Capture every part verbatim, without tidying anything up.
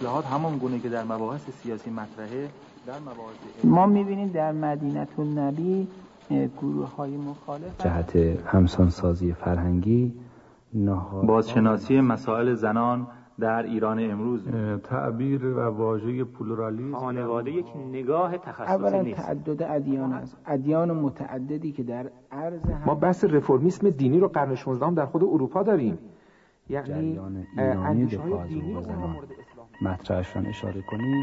اصلاحات همان گونه که در مباحث سیاسی مطرحه در مباحث ما می‌بینیم در مدینه النبی گروه‌های مخالف جهت همسانسازی فرهنگی، بازشناسی مسائل زنان در ایران امروز، تعبیر و واژه پلورالیسم، خانواده یک نگاه تخصصی اولا نیست. تعدد ادیان است، ادیان متعددی که در عرض ما بحث رفرمیسم دینی رو قرن شانزدهم در خود اروپا داریم، یعنی جریان ایرانی دفاع از حقوق زنان مطرحشان اشاره کنیم.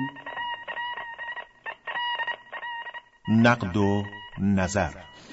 نقد و نظر.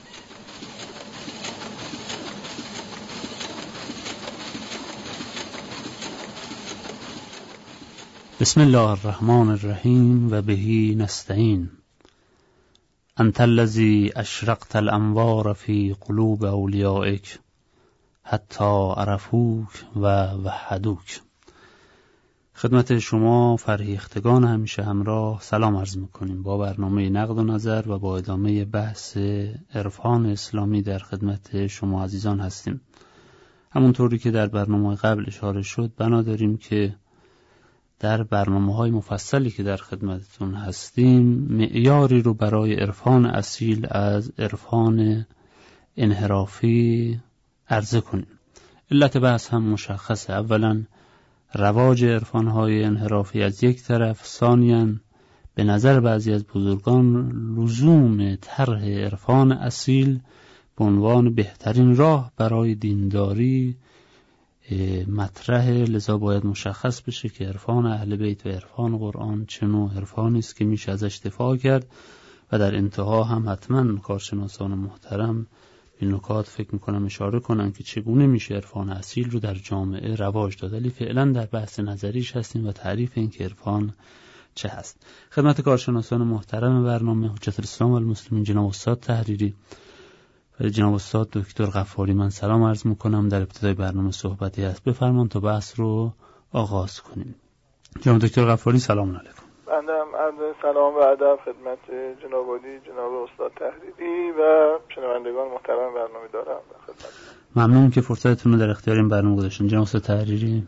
بسم الله الرحمن الرحیم و بهی نستعین. انت الذی اشرقت الانوار فی قلوب اولیائک حتی عرفوک و وحدوک. خدمت شما فرهیختگان همیشه همراه سلام عرض میکنیم. با برنامه نقد و نظر و با ادامه بحث عرفان اسلامی در خدمت شما عزیزان هستیم. همونطوری که در برنامه قبل اشاره شد، بنا داریم که در برنامه‌های مفصلی که در خدمتتون هستیم معیاری رو برای عرفان اصیل از عرفان انحرافی عرضه کنیم. علت بحث هم مشخصه. اولا رواج عرفان‌های انحرافی از یک طرف، ثانیاً به نظر بعضی از بزرگان لزوم طرح عرفان اصیل به عنوان بهترین راه برای دینداری مطرح، لذا باید مشخص بشه که عرفان اهل بیت و عرفان قرآن چه نوع عرفانی است که میشه ازش دفاع کرد و در انتها هم حتما کارشناسان محترم این نکات فکر میکنم اشاره کنن که چگونه میشه عرفان اصیل رو در جامعه رواج داد. ولی فعلا در بحث نظریش هستیم و تعریف این که عرفان چه هست. خدمت کارشناسان محترم برنامه حجت الاسلام و المسلمین جناب استاد تحریری و جناب استاد دکتر غفاری من سلام عرض میکنم. در ابتدای برنامه صحبتی هست، بفرمان تا بحث رو آغاز کنیم. جناب دکتر غفاری سلام علیکم. بنده هم عرض سلام و ادب خدمت جناب عالی جناب استاد تحریری و شنوندگان محترم برنامه دارم. خدمت ممنون که فرصتتون رو در اختیار این برنامه گذاشتین. جناب استاد تحریری.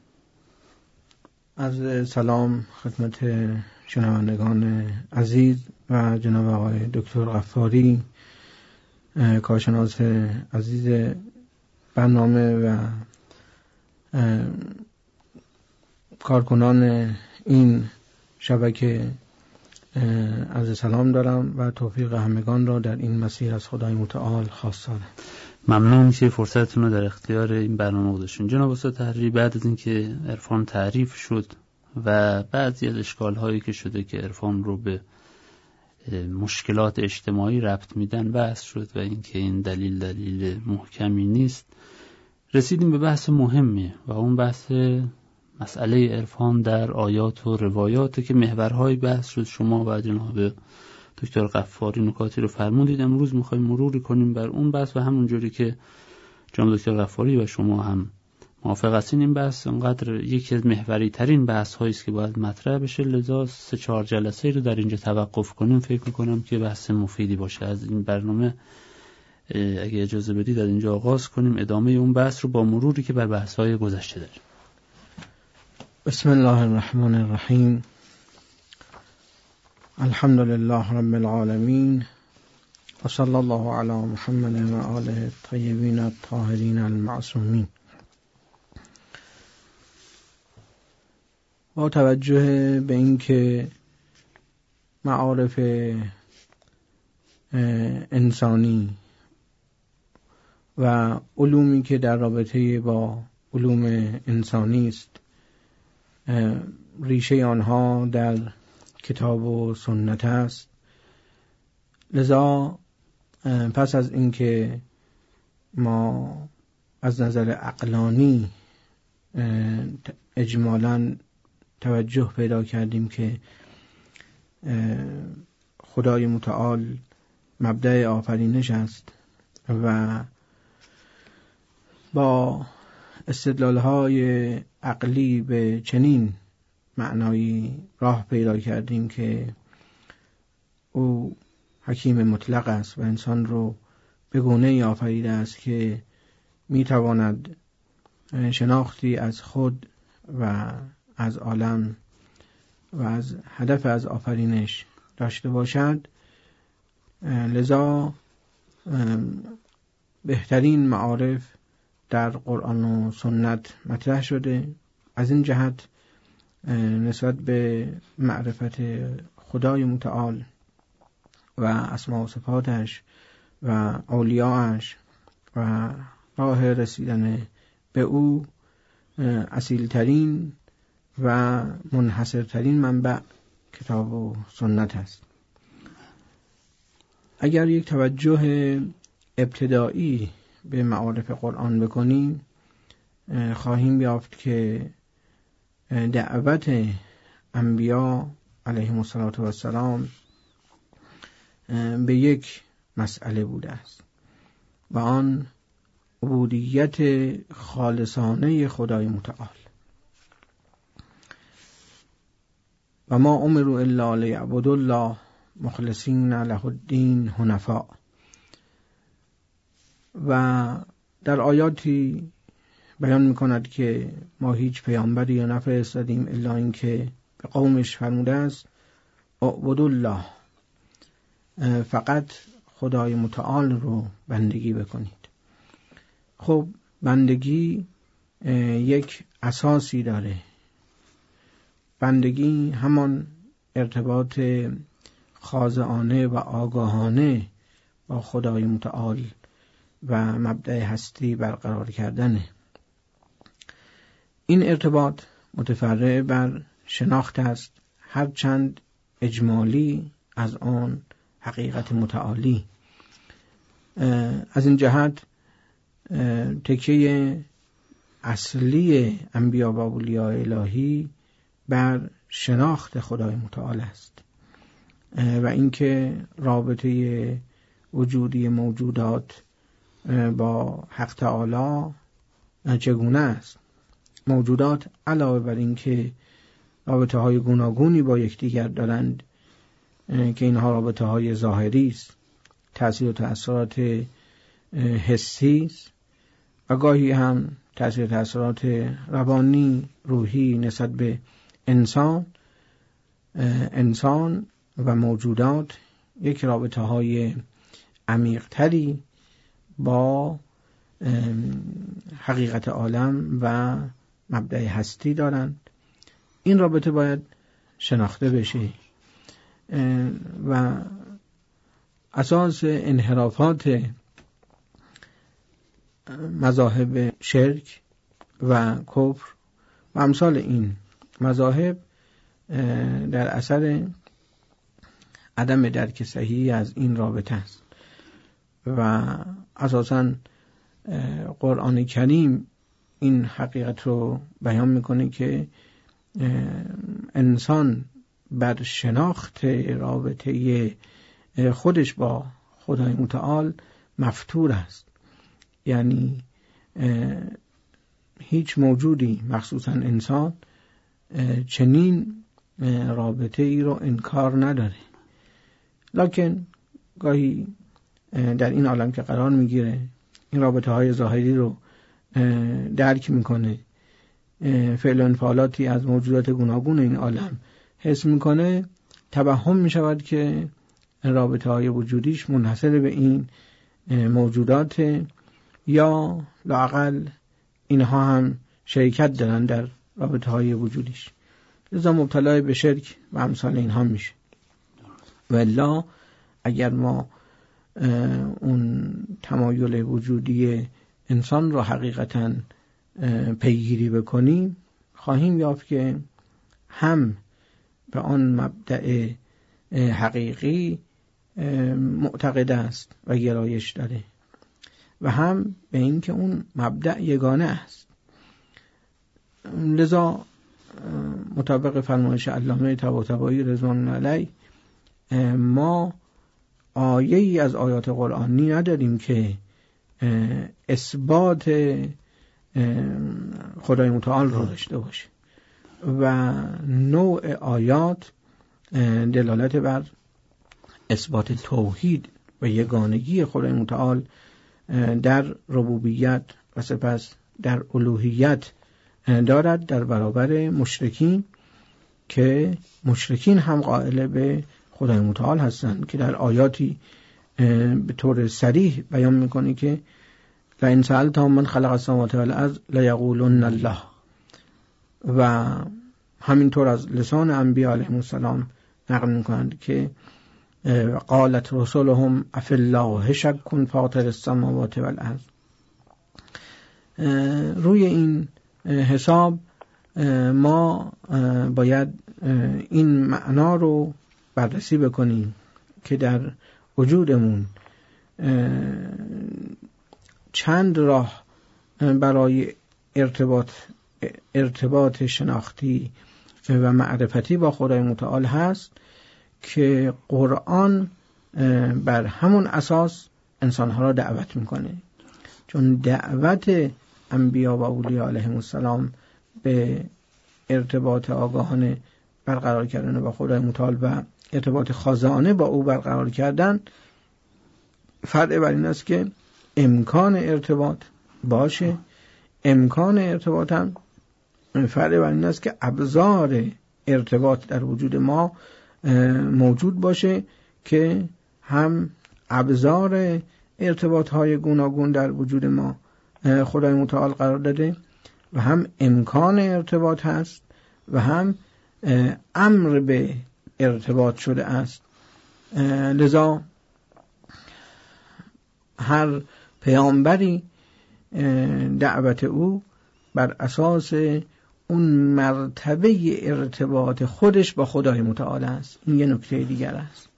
عرض سلام خدمت شنوندگان عزیز و جناب آقای دکتر غفاری کارشناس عزیز برنامه و کارکنان این شبکه عرض سلام دارم و توفیق همگان را در این مسیر از خدای متعال خواستارم. ممنون که فرصتتون رو در اختیار این برنامه گذاشتین. جناب استاد تحریری، بعد از اینکه عرفان تعریف شد و بعضی از اشکال‌هایی که شده که عرفان رو به مشکلات اجتماعی ربط میدن بحث شد و اینکه این دلیل دلیل محکمی نیست، رسیدیم به بحث مهمی و اون بحث مسئله عرفان در آیات و روایات که محورهای بحث شد. شما و جناب دکتر غفاری نکاتی رو فرمودید. امروز میخوایم مروری کنیم بر اون بحث و همونجوری که جناب دکتر غفاری و شما هم موافق هستین این بحث انقدر یکی از محوری ترین بحث هایی است که باید مطرح بشه، لذا سه چهار جلسه رو در اینجا توقف کنیم. فکر میکنم که بحث مفیدی باشه. از این برنامه اگه اجازه بدید از اینجا آغاز کنیم ادامه اون بحث رو با مروری که بر بحث های گذشته داریم. بسم الله الرحمن الرحیم. الحمد لله رب العالمین و صلی الله علی محمد و آله الطیبین الطاهرین المعصومین. با توجه به اینکه معارف انسانی و علومی که در رابطه با علوم انسانی است ریشه آنها در کتاب و سنت است، لذا پس از اینکه ما از نظر عقلانی اجمالاً توجه پیدا کردیم که خدای متعال مبدأ آفرینش است و با استدلال‌های عقلی به چنین معنایی راه پیدا کردیم که او حکیم مطلق است و انسان رو به گونه‌ای آفریده است که میتواند شناختی از خود و از عالم و از هدف از آفرینش داشته باشد. لذا بهترین معارف در قرآن و سنت مطرح شده. از این جهت نسبت به معرفت خدای متعال و اسما و صفاتش و اولیاءش و راه رسیدن به او اصیلترین و منحصرترین منبع کتاب و سنت است. اگر یک توجه ابتدایی به معارف قرآن بکنیم، خواهیم یافت که دعوت انبیا علیهم السلام به یک مسئله بوده است و آن عبودیت خالصانه خدای متعال. و ما امروا الا لیعبدوا الله مخلصین له الدین حنفاء. و در آیاتی بیان می‌کند که ما هیچ پیامبری یا نفرستادیم الا اینکه به قومش فرموده است اعبدوا الله، فقط خدای متعال رو بندگی بکنید. خب بندگی یک اساسی داره. بندگی همان ارتباط خاضعانه و آگاهانه با خدای متعال و مبدأ هستی برقرار کردنه. این ارتباط متفرع بر شناخت است، هرچند اجمالی از آن حقیقت متعالی. از این جهت تکیه اصلی انبیا و اولیاء الهی بر شناخت خدای متعال است و اینکه رابطه وجودی موجودات با حق تعالی چگونه است. موجودات علاوه بر اینکه رابطه های گوناگونی با یکدیگر دارند که اینها رابطه های ظاهری است، تأثیر و تأثیرات حسی است و گاهی هم تأثیر و تأثیرات روانی روحی نسبت به انسان انسان و موجودات یک رابطه های عمیق تری با حقیقت عالم و مبدأ هستی دارند. این رابطه باید شناخته بشه و اساس انحرافات مذاهب شرک و کفر و امثال این مذاهب در اثر عدم درک صحیح از این رابطه است و اساساً قرآن کریم این حقیقت رو بیان میکنه که انسان بر شناخت رابطه خودش با خدای متعال مفتور است. یعنی هیچ موجودی مخصوصاً انسان چنین رابطه ای رو انکار نداره، لکن گاهی در این عالم که قرار میگیره این رابطه های ظاهری رو درک میکنه، فعل و انفعالاتی از موجودات گوناگون این عالم حس میکنه، توهم میشود که رابطه های وجودیش منحصر به این موجودات یا لااقل اینها هم شرکت دارن در رابطه های وجودیش، لذا مبتلا به شرک و امثال اینها میشه. والا اگر ما اون تمایل وجودی انسان رو حقیقتاً پیگیری بکنیم، خواهیم یافت که هم به آن مبدأ حقیقی معتقد است و گرایش داره و هم به این که اون مبدأ یگانه است. لذا مطابق فرمایش علامه طباطبایی رضوان الله علیه ما آیه ای از آیات قرآنی نداریم که اثبات خدای متعال رو داشته باشه و نوع آیات دلالت بر اثبات توحید و یگانگی خدای متعال در ربوبیت و سپس در الوهیت دارد در برابر مشرکین که مشرکین هم قائل به خدای متعال هستند که در آیاتی به طور صریح بیان میکنه که لئن سألتهم من خلق السماوات والارض لیقولن الله، و همینطور از لسان انبیاء علیهم السلام نقل میکنند که قالت رسولهم افی الله شک فاطر السماوات والارض. روی این حساب ما باید این معنا رو بررسی بکنیم که در وجودمون چند راه برای ارتباط ارتباط شناختی و معرفتی با خدای متعال هست که قرآن بر همون اساس انسانها را دعوت میکنه. چون دعوت انبیا و اولیاء علیهم السلام به ارتباط آگاهانه برقرار کردن با خدای متعال و ارتباط خاضعانه با او برقرار کردن فرع بر این است که امکان ارتباط باشه. امکان ارتباط هم فرع بر این است که ابزار ارتباط در وجود ما موجود باشه که هم ابزار ارتباط های گوناگون در وجود ما خدای متعال قرار داده و هم امکان ارتباط هست و هم امر به ارتباط شده است. لذا هر پیامبری دعوت او بر اساس اون مرتبه ارتباط خودش با خدای متعال است. این یه نکته دیگر است،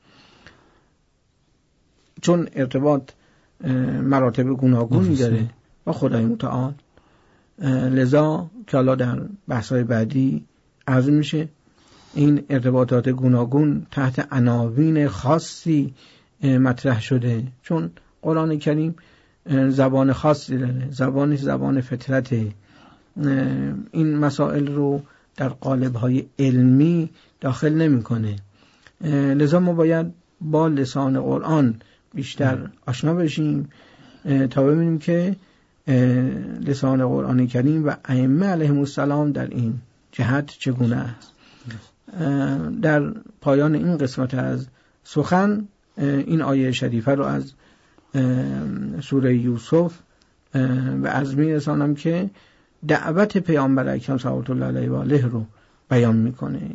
چون ارتباط مراتب گوناگونی داره با خدای متعال. لذا که حالا در بحث‌های بعدی عرض میشه این ارتباطات گوناگون تحت عناوین خاصی مطرح شده، چون قرآن کریم زبان خاصی داره، زبانش زبان فطرته. این مسائل رو در قالب‌های علمی داخل نمی‌کنه. لذا ما باید با لسان قرآن بیشتر آشنا بشیم تا ببینیم که لسان قرآن کریم و ائمه علیهم السلام در این جهت چگونه است. در پایان این قسمت از سخن این آیه شریفه رو از سوره یوسف و از میرسانم که دعوت پیامبر اکرم صلوات الله علیه و آله رو بیان میکنه.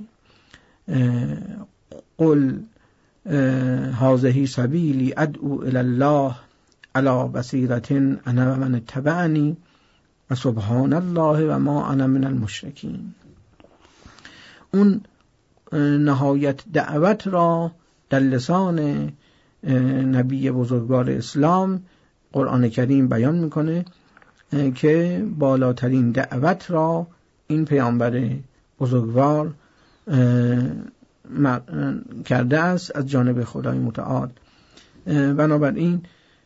قل هذه سبیلی ادعو الی الله علی بصیرة انا و من اتبعنی و سبحان الله و ما انا من المشرکین. اون نهایت دعوت را در لسان نبی بزرگوار اسلام قرآن کریم بیان میکنه که بالاترین دعوت را این پیامبر بزرگوار کرده است از جانب خدای متعال. بنابراین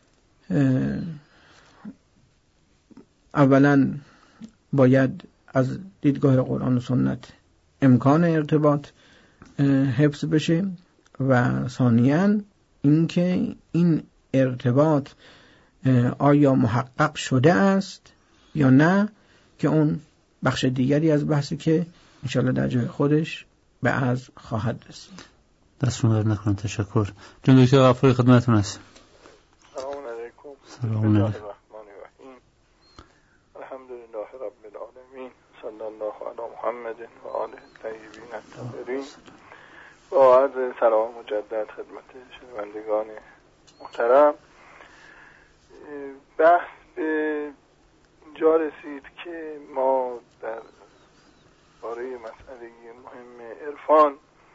اولا باید از دیدگاه قرآن و سنت امکان ارتباط حفظ بشه و ثانیاً اینکه این ارتباط آیا محقق شده است یا نه، که اون بخش دیگری از بحثی که انشاءالله در جای خودش به عرض خواهد رسید. دستتون درد نکنم. تشکر. جناب دکتر غفاری خدمتتون هستم. سلام علیکم. سلام علیکم. الحمدلله رب العالمین، صلی الله علی محمد و آله الطیبین الطاهرین. با عرض سلام مجدد خدمت شنوندگان محترم، بحث به اینجا رسید که ما در باره مسئله مهم عرفان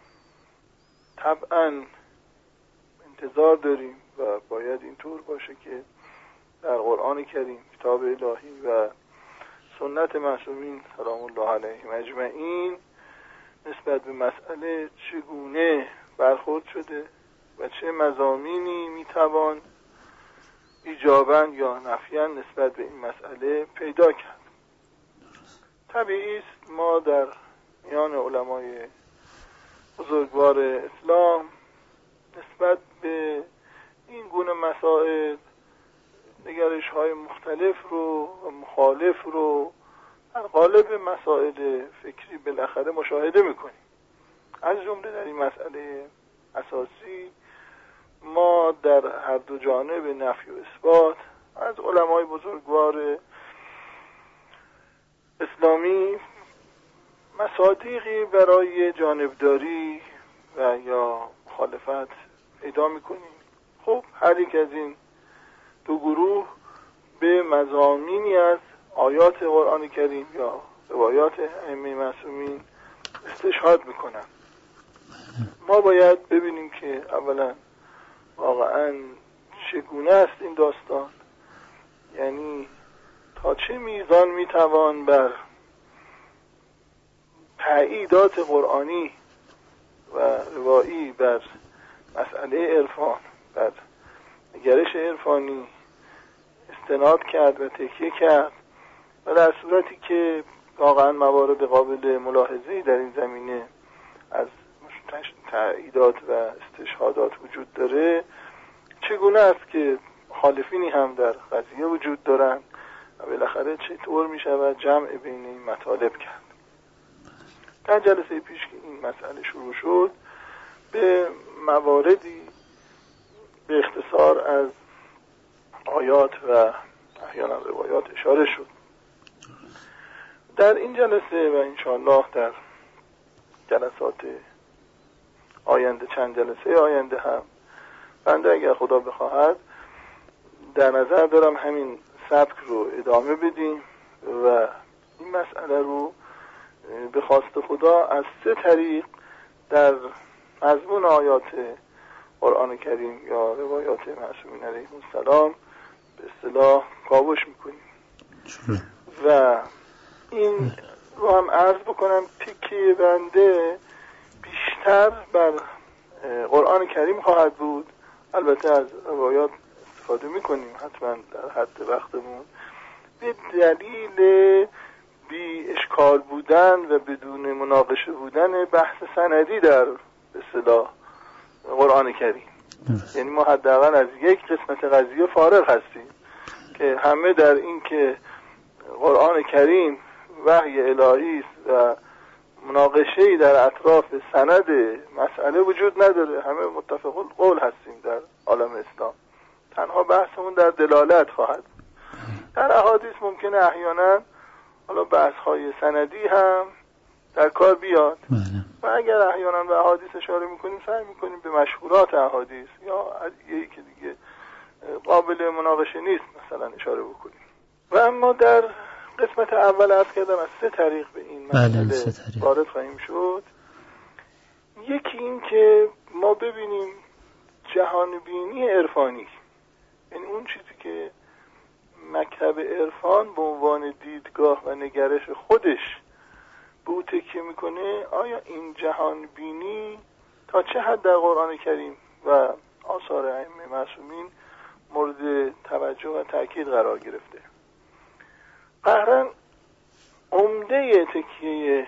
طبعا انتظار داریم و باید اینطور باشه که در قرآن کریم، کتاب الهی و سنت معصومین سلام الله علیهم اجمعین نسبت به مسئله چگونه برخورد شده و چه مضامینی میتوان ایجاباً یا نفیاً نسبت به این مسئله پیدا کرد. طبیعی است ما در میان علمای بزرگوار اسلام نسبت به این گونه مسائل نگرش های مختلف رو و مخالف رو در قالب مسائل فکری بالاخره مشاهده میکنیم. از جمله در این مسئله اساسی ما در هر دو جانب نفی و اثبات از علمای بزرگوار اسلامی مصادیقی برای جانبداری و یا مخالفت پیدا می‌کنیم. خب هر یک از این دو گروه به مضامینی از آیات قرآن کریم یا روایات ائمه معصومین استشهاد میکنن. ما باید ببینیم که اولا واقعا چگونه است این داستان، یعنی تا چه میزان میتوان بر تأییدات قرآنی و روایی بر مسئله عرفان، بر نگرش عرفانی استناد کرد و تکیه کرد و در صورتی که واقعا موارد قابل ملاحظه‌ای در این زمینه از تأییدات و استشهادات وجود داره، چگونه است که مخالفینی هم در قضیه وجود دارن و بالاخره چطور می شود جمع بین این مطالب کرد. در جلسه پیش که این مسئله شروع شد به مواردی به اختصار از آیات و احیانا روایات اشاره شد. در این جلسه و انشاءالله در جلسات آینده، چند جلسه آینده هم بنده اگر خدا بخواهد در نظر دارم همین سبک رو ادامه بدیم و این مسئله رو به خواست خدا از سه طریق در مضمون آیات قرآن کریم یا روایات معصومین علیهم السلام به اصطلاح کاوش میکنیم و این رو هم عرض بکنم تکیه بنده بیشتر بر قرآن کریم خواهد بود. البته از روایات استفاده میکنیم حتما در حد وقتمون، به دلیل بی اشکال بودن و بدون مناقشه بودن بحث سندی در به اصطلاح قرآن کریم. یعنی ما حداقل از یک قسمت قضیه فارغ هستیم که همه در این که قرآن کریم وحی الهی است و مناقشه‌ای در اطراف سند مسئله وجود نداره، همه متفق القول هستیم در عالم اسلام. تنها بحثمون در دلالت خواهد. در احادیث ممکنه احیانا حالا بحث‌های سندی هم در کار بیاد و اگر احیانا به احادیث اشاره میکنیم سعی میکنیم به مشهورات احادیث یا یکی که دیگه قابل مناقشه نیست مثلا اشاره بکنیم. و اما در قسمت اول عرض کردم از سه طریق به این مسئله وارد خواهیم شد. یکی این که ما ببینیم جهانبینی عرفانی، یعنی اون چیزی که مکتب عرفان به عنوان دیدگاه و نگرش خودش به او تکیه میکنه، آیا این جهانبینی تا چه حد در قرآن کریم و آثار ائمه معصومین مورد توجه و تأکید قرار گرفته؟ قهرن عمده تکیه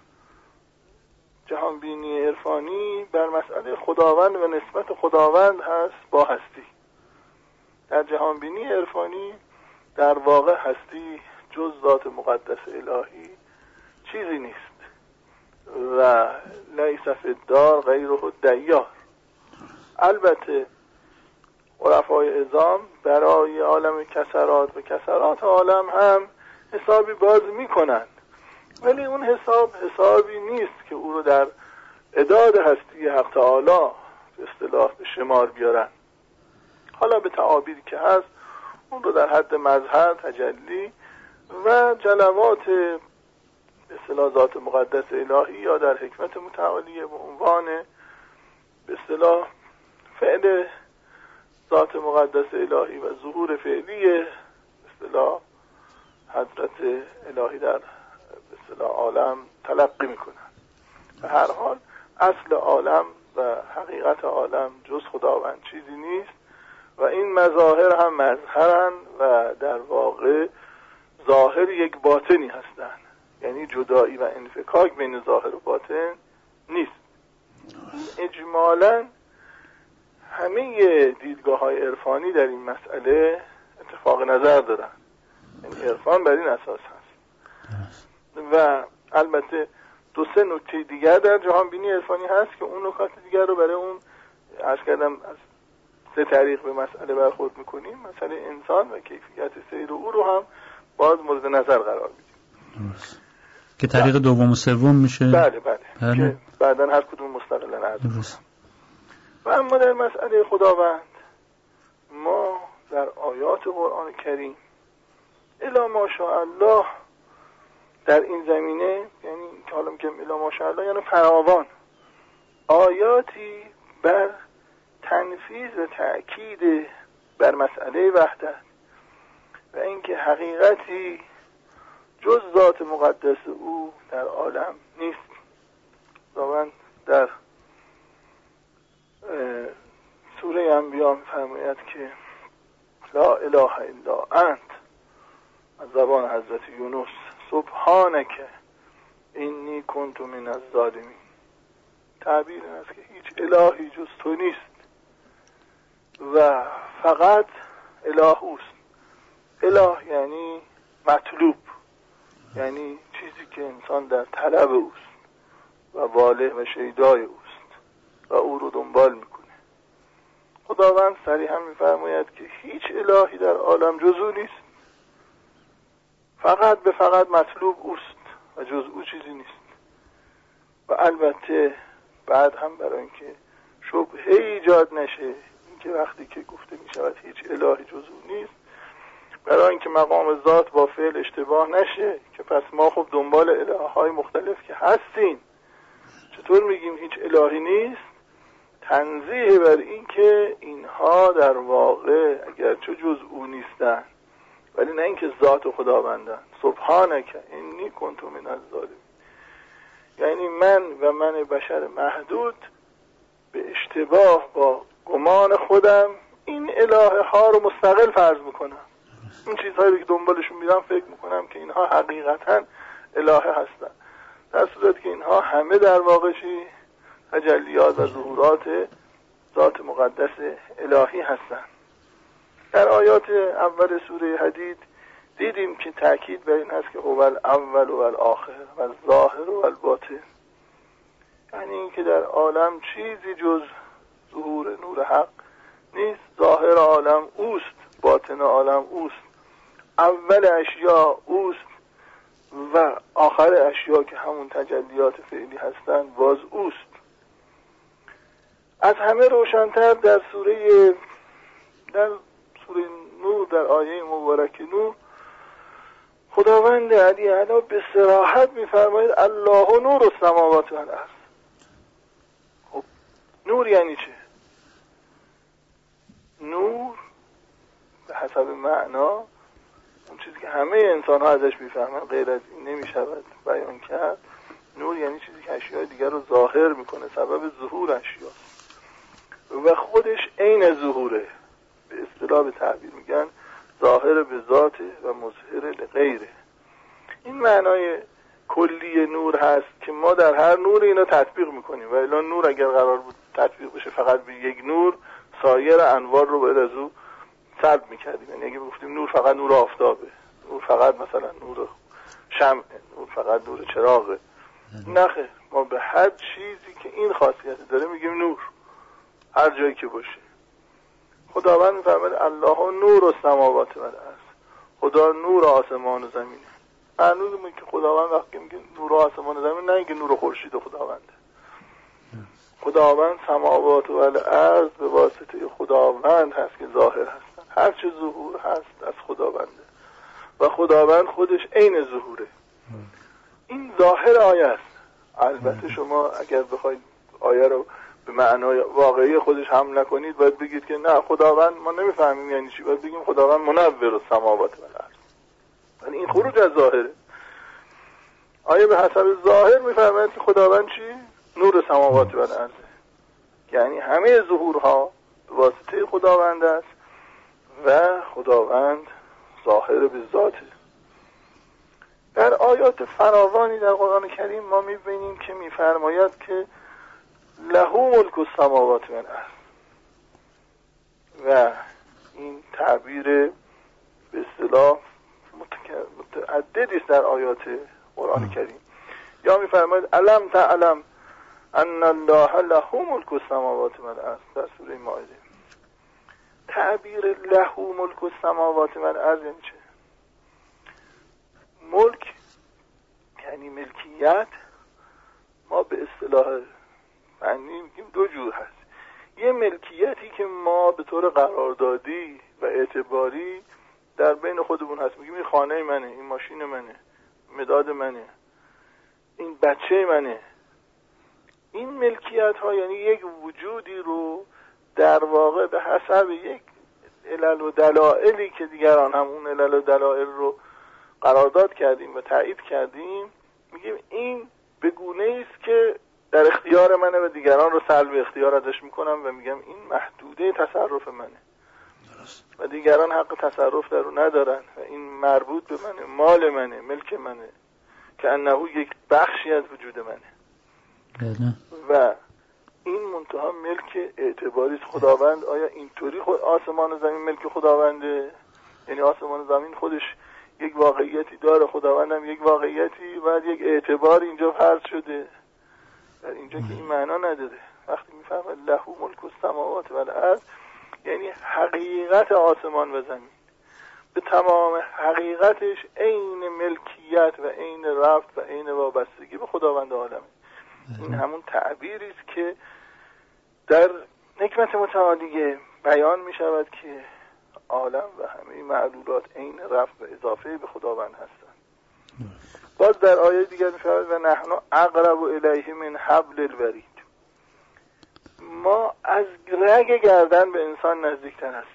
جهانبینی عرفانی بر مسئله خداوند و نسبت خداوند هست با هستی. در جهانبینی عرفانی در واقع هستی جز ذات مقدس الهی چیزی نیست و لیس فی الدار غیره الدیار. البته عرفای عظام برای عالم کسرات و کسرات عالم هم حسابی باز میکنند، ولی اون حساب حسابی نیست که او رو در عداد هستی حق تعالی به اصطلاح به شمار بیارن. حالا به تعابیری که هست اون رو در حد مظهر، تجلی و جلوات به اصطلاح ذات مقدس الهی یا در حکمت متعالیه به عنوان به اصطلاح فعل ذات مقدس الهی و ظهور فعلی به اصطلاح حضرت الهی در به اصطلاح عالم تلقی میکنن. به هر حال اصل عالم و حقیقت عالم جز خداوند چیزی نیست و این مظاهر هم مظهرن و در واقع ظاهر یک باطنی هستند، یعنی جدایی و انفکاک بین ظاهر و باطن نیست. اجمالاً همه دیدگاه های عرفانی در این مسئله اتفاق نظر دارن، یعنی عرفان بر این اساس هست و البته دو سه نکته دیگر در جهان بینی عرفانی هست که اون نکات دیگر رو برای اون عرض کردم از سه طریق به مسئله برخورد میکنیم. مسئله انسان و کیفیت سیر او رو هم باز مورد نظر قرار میدیم که طریق دوم و سوم میشه. بله بله, بله. که بعداً هر کدوم مستقلاً عرض می‌کنم. و اما در مسئله خداوند ما در آیات قرآن کریم الا ماشاءالله در این زمینه، یعنی که حالا میگم الا ماشاءالله یعنی فراوان آیاتی بر تنفیذ و تأکید بر مسئله وحدت و اینکه حقیقتی جز ذات مقدس او در عالم نیست. خداوند در سوره انبیاء می‌فرماید که لا اله الا انت، از زبان حضرت یونس سبحانک انی کنت من الظالمین. تعبیر این است که هیچ الهی جز تو نیست و فقط اله اوست. اله یعنی مطلوب، یعنی چیزی که انسان در طلب اوست و واله و شیدای اوست و او رو دنبال میکنه. خداوند صریحا میفرماید که هیچ الهی در عالم جز او نیست، فقط به فقط مطلوب اوست و جز او چیزی نیست. و البته بعد هم برای اینکه شبهه ایجاد نشه، اینکه وقتی که گفته میشود هیچ الهی جز او نیست، برای اینکه مقام ذات با فعل اشتباه نشه که پس ما خب دنبال الههای مختلف که هستیم، چطور میگیم هیچ الهی نیست؟ تنزیه بر این که اینها در واقع اگرچه جز او نیستن ولی نه اینکه ذات خداوندن. سبحانک انی کنت من الظالمین، یعنی من و من بشر محدود به اشتباه با گمان خودم این الهه ها رو مستقل فرض میکنم. این چیزهایی که دنبالشون میرم فکر میکنم که اینها حقیقتا الهه هستن، در صورت که اینها همه در واقع چی تجلیات و ظهورات ذات مقدس الهی هستند. در آیات اول سوره حدید دیدیم که تأکید بر این هست که هو الاول و الاخر و الظاهر و الباطن، یعنی این که در عالم چیزی جز ظهور نور حق نیست. ظاهر عالم اوست، باطن عالم اوست، اول اشیاء اوست و آخر اشیاء که همون تجلیات فعلی هستند باز اوست. از همه روشن‌تر در سوره در سوره نور، در آیه مبارک نور، خداوند علی اعلی به صراحت می‌فرماید الله نور السماوات و الارض. خب نور یعنی چه؟ نور به حسب معنا اون چیزی که همه انسان‌ها ازش می‌فهمن، غیر از این نمی‌شود بیان کرد. نور یعنی چیزی که اشیاء دیگر رو ظاهر می‌کنه، سبب ظهور اشیاء و خودش عین ظهوره. به اصطلاح به تعبیر میگن ظاهر به ذاته و مظهر لغیره. این معنای کلی نور هست که ما در هر نور اینا تطبیق میکنیم و الا نور اگر قرار بود تطبیق بشه فقط به یک نور، سایر انوار رو باید از او سلب میکردیم. یعنی اگه گفتیم نور فقط نور آفتابه، نور فقط مثلا نور شمع، نور فقط نور چراغه، نخیر، ما به هر چیزی که این خاصیت داره میگیم نور، هر جایی که باشه. خداوند می‌فرماید الله نور السماوات و الارض، خدا نور آسمان و زمینه. معنی اینه که خداوند وقتی میگه نور آسمان و زمین، نه اینکه نور خورشید خداونده. خداوند سماوات و الارض به واسطه خداوند هست که ظاهر هستن، هر چه ظهور هست از خداونده و خداوند خودش عین ظهوره. این ظاهر آیه است. البته شما اگر بخواید آیه رو به معنای واقعی خودش حمل نکنید، باید بگید که نه خداوند ما نمیفهمیم یعنی چی، باید بگیم خداوند منور السماوات و الارض. یعنی این خروج از ظاهره. آیه به حسب ظاهر میفرماید که خداوند چی؟ نور سماوات و الارض، یعنی همه ظهورها به واسطه خداوند است و خداوند ظاهر به ذاته. در آیات فراوانی در قرآن کریم ما میبینیم که میفرماید که له ملک السماوات و الارض و این تعبیر به اصطلاح متعددی است در آیات قرآن کریم. یا میفرماید الم تعلم ان الله له ملک السماوات و الارض در سوره مائده. تعبیر له ملک السماوات و الارض یعنی چه؟ ملک یعنی ملکیت. ما به اصطلاح معنی میگیم دو جور هست. یه ملکیتی که ما به طور قراردادی و اعتباری در بین خودمون هست، میگیم این خانه منه، این ماشین منه، مداد منه، این بچه منه. این ملکیت ها یعنی یک وجودی رو در واقع به حسب یک علل و دلایلی که دیگران هم اون علل و دلایل رو قرارداد کردیم و تایید کردیم، میگیم این به گونه‌ای است که در اختیار منه و دیگران رو سلب اختیار ازش میکنم و میگم این محدوده تصرف منه و دیگران حق تصرف در رو ندارن و این مربوط به منه، مال منه، ملک منه، که انه یک بخشی از وجود منه. و این منتها ملک اعتباری است. خداوند آیا اینطوری خود آسمان و زمین ملک خداونده؟ یعنی آسمان و زمین خودش یک واقعیتی داره، خداوند هم یک واقعیتی و یک اعتبار اینجا فرض شده. در اینجا که این معنا نداره. وقتی میفهمه له ملک السماوات و الارض یعنی حقیقت آسمان و زمین به تمام حقیقتش عین ملکیت و عین ربط و عین وابستگی به خداوند عالمه. این همون تعبیری است که در حکمت متعالیه بیان می شود که عالم و همه معلولات عین ربط و اضافه به خداوند هستند. باز در آیه دیگر می شود و نحن اقرب الیه من حبل الورید. ما از رگ گردن به انسان نزدیکتر هستیم.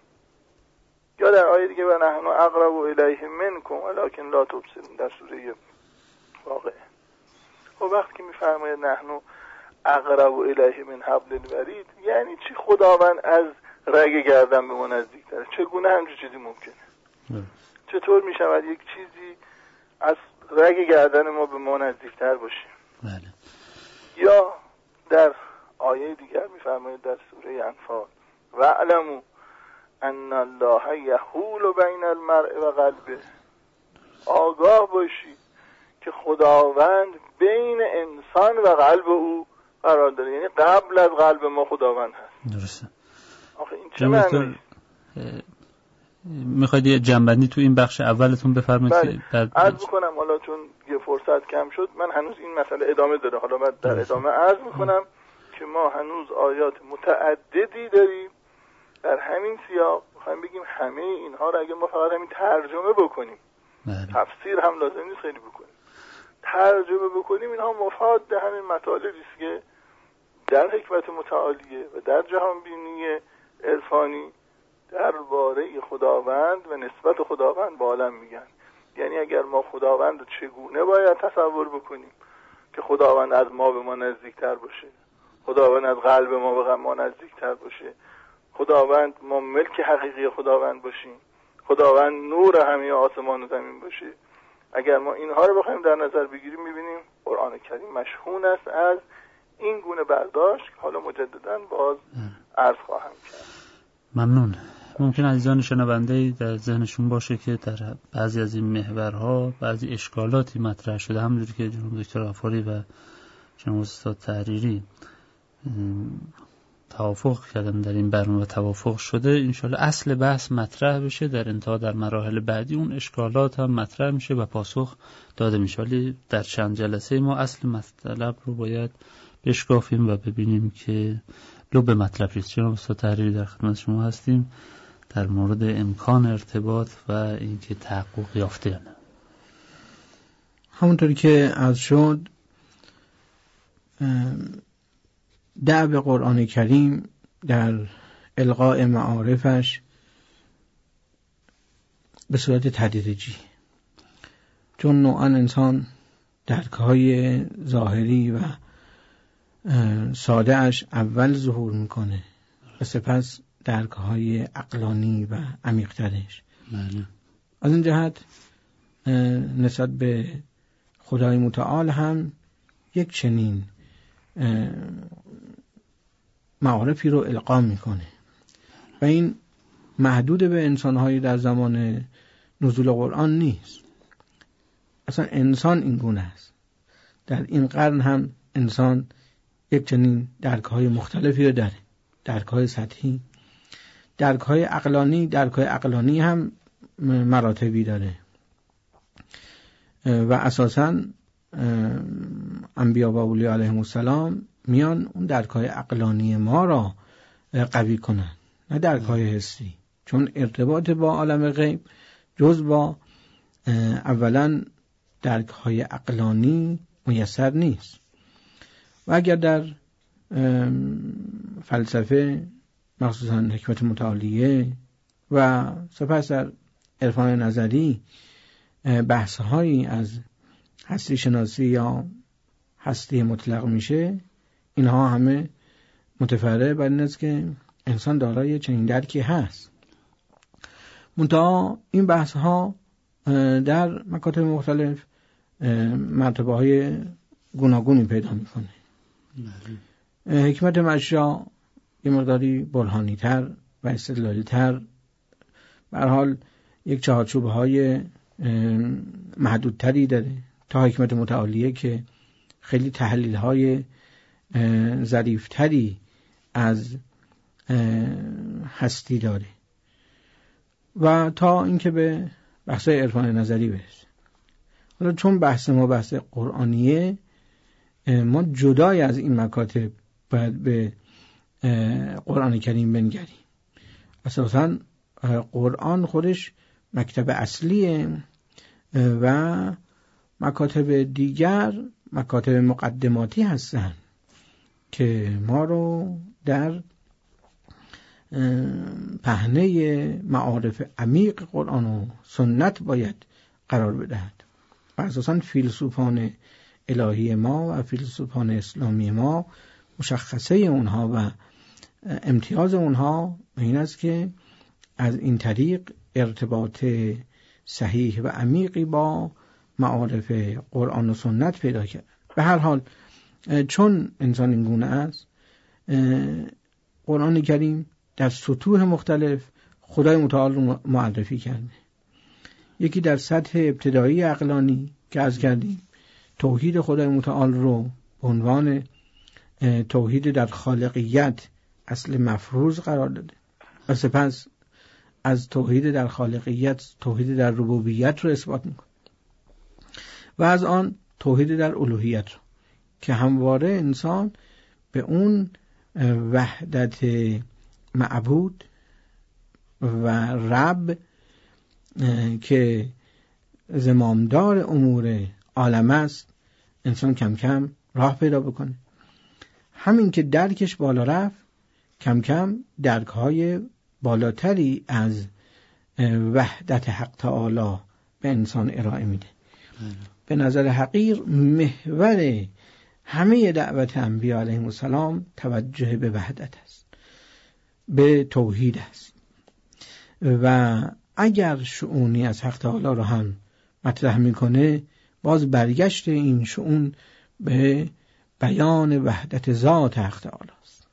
یا در آیه دیگه و نحن اقرب الیه منکم ولکن لا تبصرون در سوره واقعه. خب وقتی که میفرماید نحن اقرب الیه من حبل الورید یعنی چی؟ خداوند از رگ گردن به ما نزدیکتره. چگونه همچین چیزی ممکنه؟ چطور میشود یک چیزی از رگ گردن ما به ما نزدیکتر باشه؟ بله. یا در آیه دیگر میفرماید در سوره انفال و علمو ان الله یحول بین المرء و قلبه. آگاه باشید که خداوند بین انسان و قلب او قرار داره، یعنی قبل از قلب ما خداوند هست. درسته. آخه این چه معنی؟ میخواید یه جنبندی تو این بخش اولتون بفرمایید؟ بعد عرض بکنم حالا چون یه فرصت کم شد، من هنوز این مسئله ادامه داره، حالا من در ادامه عرض میکنم که ما هنوز آیات متعددی داریم در همین سیاق. میخوایم بگیم همه اینها رو اگه ما فقط همین ترجمه بکنیم، تفسیر هم لازم نیست خیلی بکنیم، ترجمه بکنیم، اینها مفاد همین مطالبی است که در حکمت متعالیه و در جهان بینی عرفانی درباره خداوند و نسبت خداوند با عالم میگن. یعنی اگر ما خداوند رو چگونه باید تصور بکنیم که خداوند از ما به ما نزدیکتر باشه، خداوند از قلب ما به ما نزدیکتر باشه، خداوند ما ملک حقیقی خداوند باشیم، خداوند نور همه آسمان و زمین باشه. اگر ما اینها رو بخوایم در نظر بگیریم میبینیم قرآن کریم مشحون است از این گونه برداشت. حالا مجددا باز عرض خواهم کرد. ممنون. ممکن عزیزان شنونده در ذهنشون باشه که در بعضی از این محورها بعضی اشکالاتی مطرح شده، همونجوری که جناب دکتر غفاری و جناب استاد تحریری توافق کردن در این برنامه و توافق شده، انشالله اصل بحث مطرح بشه، در انتها در مراحل بعدی اون اشکالات هم مطرح میشه و پاسخ داده میشه. ولی در چند جلسه ما اصل مطلب رو باید بشکافیم و ببینیم که لب مطلب ریست. جناب استاد تحریری در خدمت شما هستیم در مورد امکان ارتباط و اینکه تحقق یافته یا نه. همونطوری که از شد دعو قرآن کریم در القاء معارفش به صورت تدریجی، چون نوعا انسان درکهای ظاهری و ساده اش اول ظهور میکنه و سپس درکهای عقلانی و عمیق‌ترش. از این جهت نسبت به خدای متعال هم یک چنین معارفی رو القا میکنه و این محدود به انسان‌های در زمان نزول قرآن نیست. اصلا انسان این گونه است. در این قرن هم انسان یک چنین درک‌های مختلفی رو داره، درک‌های سطحی، درک‌های عقلانی. درک‌های عقلانی هم مراتبی داره و اساساً انبیا و اولیاء علیهم السلام میان اون درک‌های عقلانی ما را قوی کنن، نه درک‌های حسی، چون ارتباط با عالم غیب جز با اولا درک‌های عقلانی میسر نیست. و اگر در فلسفه مخصوصا حکمت متعالیه و سپس در عرفان نظری بحث‌هایی از هستی شناسی یا هستی مطلق میشه، اینها همه متفرع بر این است که انسان دارای چنین درکی هست. منتها این بحث‌ها در مکاتب مختلف مرتبه‌های گوناگونی پیدا میکنه. حکمت مشا یه مقداری برهانی تر و استدلالی تر، به هر حال یک چارچوب های محدود تری داره تا حکمت متعالیه که خیلی تحلیل های ظریف تری از هستی داره و تا اینکه به بحث عرفان نظری برسه. حالا چون بحث ما بحث قرآنیه، ما جدای از این مکاتب باید به قرآن کریم بنگریم. اساساً قرآن خودش مکتب اصلیه و مکاتب دیگر مکاتب مقدماتی هستن که ما رو در پهنه معارف عمیق قرآن و سنت باید قرار بدهد. و اساساً فیلسوفان الهی ما و فیلسوفان اسلامی ما مشخصه اونها و امتیاز اونها این است که از این طریق ارتباط صحیح و عمیقی با معارف قرآن و سنت پیدا کرد. به هر حال چون انسان این گونه است، قرآن کریم در سطوح مختلف خدای متعال رو معرفی کرده. یکی در سطح ابتدایی عقلانی که از کردیم توحید خدای متعال رو به عنوان توحید در خالقیت اصل مفروض قرار داده و سپس از توحید در خالقیت توحید در ربوبیت رو اثبات میکنه و از آن توحید در الوهیت رو که همواره انسان به اون وحدت معبود و رب که زمامدار امور عالم است انسان کم کم راه پیدا بکنه. همین که درکش بالا رفت، کم کم درک‌های بالاتری از وحدت حق تعالی به انسان ارائه میده. به نظر حقیر محور همه دعوت انبیاء علیهم السلام توجه به وحدت است، به توحید است و اگر شؤونی از حق تعالی رو هم مطرح میکنه، باز برگشت این شؤون به بیان وحدت ذات حق تعالی است.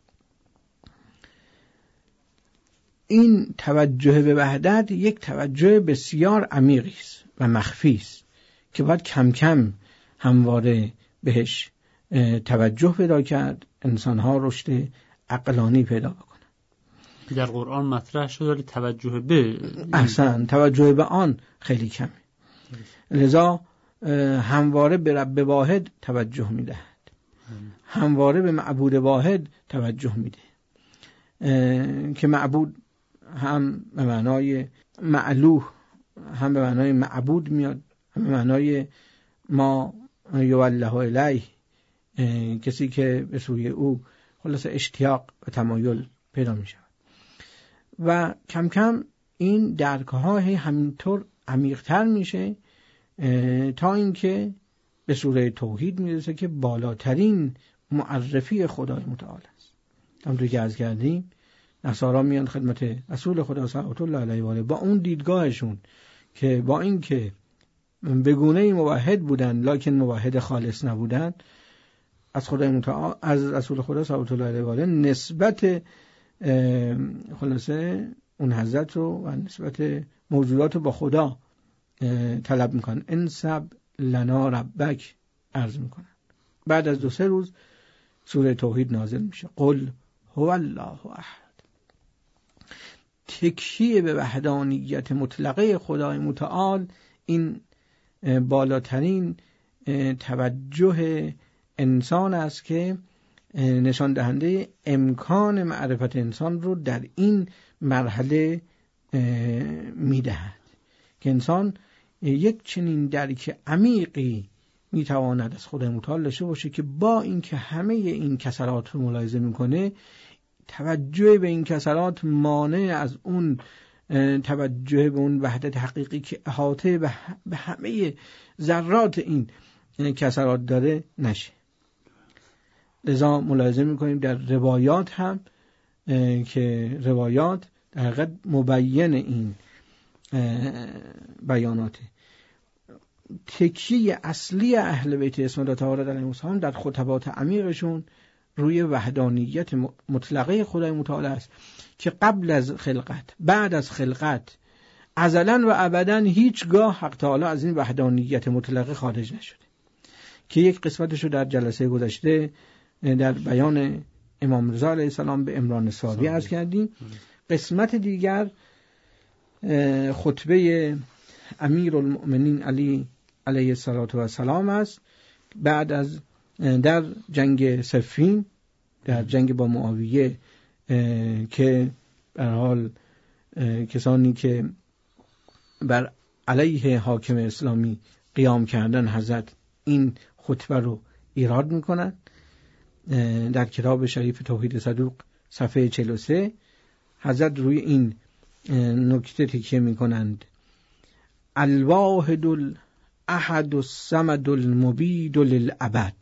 این توجه به وحدت یک توجه بسیار عمیقی است و مخفی است که باید کم کم همواره بهش توجه پیدا کرد، انسان‌ها رشد عقلانی پیدا بکنن. در قرآن مطرح شده ولی توجه به احسن توجه به آن خیلی کمه، لذا همواره به رب واحد توجه میدهد، همواره به معبود واحد توجه میده که معبود هم به معنای معلوه، هم به معنای معبود میاد، هم به معنای ما یوله الیه، کسی که به سوی او خلاص اشتیاق و تمایل پیدا می شود. و کم کم این درک‌ها همینطور عمیق‌تر میشه تا اینکه به سوره توحید میرسه که بالاترین معرفی خدای متعال است. همونطور که عرض کردیم نصارا میان خدمت رسول خدا صلوات الله علیه و آله با اون دیدگاهشون که با این که به گونه موحد بودن لکن موحد خالص نبودن، از خدای متعال از رسول خدا صلوات الله علیه و آله نسبت خلاصه اون حضرت رو و نسبت موجودات با خدا طلب میکنن. انسب لنا ربک عرض میکنن. بعد از دو سه روز سوره توحید نازل میشه. قل هو الله احد. تکیه به وحدانیت مطلقه خدای متعال این بالاترین توجه انسان است که نشان دهنده امکان معرفت انسان رو در این مرحله میدهد که انسان یک چنین درک عمیقی میتواند از خدای متعال داشته باشه که با اینکه همه این کسرات رو ملاحظه میکنه، توجه به این کسرات مانع از اون توجه به اون وحدت حقیقی که احاطه به همه ذرات این کسرات داره نشه. لذا ملاحظه میکنیم در روایات هم که روایات در حقیقت مبین این بیاناته. تکیه اصلی اهل بیت اسم الله تعالی علیهم السلام در خطبات عمیقشون روی وحدانیت مطلقه خدای متعال است که قبل از خلقت، بعد از خلقت، ازلا و ابدا هیچگاه حق تعالی از این وحدانیت مطلقه خارج نشده که یک قسمتشو در جلسه گذشته در بیان امام رضا علیه السلام به عمران صابی عرض کردیم. قسمت دیگر خطبه امیر المؤمنین علی علیه السلام است بعد از در جنگ صفین، در جنگ با معاویه که به حال کسانی که بر علیه حاکم اسلامی قیام کردن حضرت این خطبه رو ایراد میکنند. در کتاب شریف توحید صدوق صفحه چهل و سه حضرت روی این نکته تکیه میکنند: الواحد الاحد الصمد المبید للابد.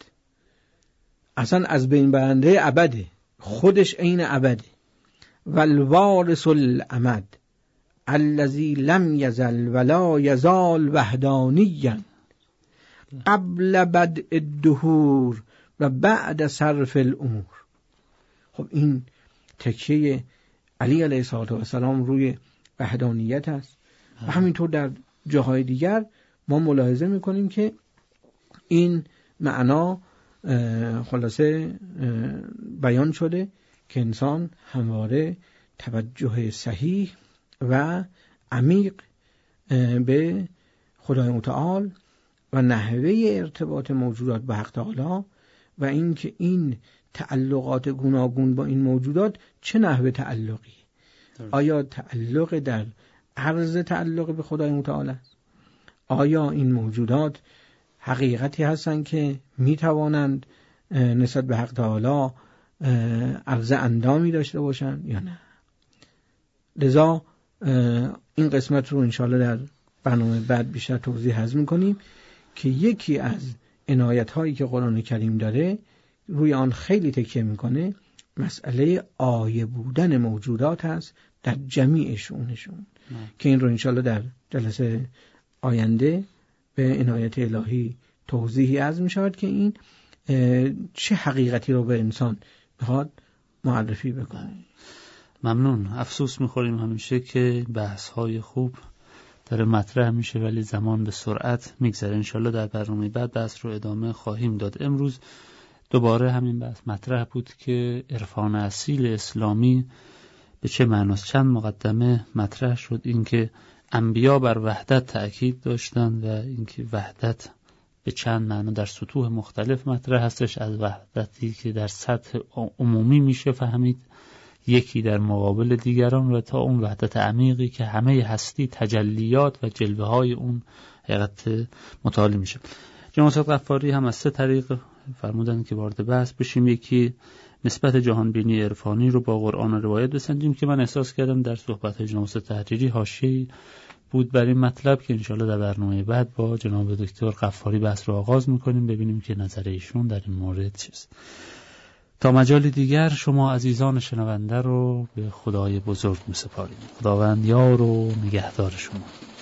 اصلا از بین برنده ابده، خودش عین ابده. والوارث الامد الذی لم یزل ولا یزال وحدانیا قبل بدء الدهور و بعد صرف الامور. خب این تکیه علی علیه السلام روی وحدانیت است و همینطور در جاهای دیگر ما ملاحظه میکنیم که این معنا خلاصه بیان شده که انسان همواره توجه صحیح و عمیق به خدای متعال و نحوه ارتباط موجودات به حق تعالی و اینکه این تعلقات گوناگون با این موجودات چه نحوه تعلقی، آیا تعلق در عرض تعلق به خدای متعال است؟ آیا این موجودات حقیقتی هستند که می توانند نسبت به حق تعالی عرض اندامی داشته باشند یا نه؟ لذا این قسمت رو انشاءالله در برنامه بعد بیشتر توضیح هضم می‌کنیم که یکی از عنایت هایی که قرآن کریم داره روی آن خیلی تکیه میکنه مسئله آیه بودن موجودات هست در جمیع شؤونشون که این رو انشاءالله در جلسه آینده به عنایت الهی توضیحی عرض می شود که این چه حقیقتی رو به انسان بخواد معرفی بکنه. ممنون. افسوس میخوریم همیشه که بحث های خوب داره مطرح میشه ولی زمان به سرعت میگذره. انشالله در برنامه بعد بحث رو ادامه خواهیم داد. امروز دوباره همین بحث مطرح بود که عرفان اصیل اسلامی به چه معناست. چند مقدمه مطرح شد، اینکه انبیا بر وحدت تأکید داشتند و اینکه وحدت به چند معنا در سطوح مختلف مطرح هستش، از وحدتی که در سطح عمومی میشه فهمید، یکی در مقابل دیگران، و تا اون وحدت عمیقی که همه هستی تجلیات و جلوه های اون حقیقت متعالی میشه. جناب استاد غفاری هم از سه طریق فرمودن که وارد بحث بشیم. یکی نسبت جهان بینی عرفانی رو با قرآن و روایت بسنجیم که من احساس کردم در صحبت جناب استاد تحریری حاشیه‌ای بود برای این مطلب که انشالله در برنامه بعد با جناب دکتر غفاری بحث رو آغاز میکنیم، ببینیم که نظر ایشون در این مورد چیست. تا مجال دیگر شما عزیزان شنونده رو به خدای بزرگ میسپاریم. خداوند یار و نگهدار شما.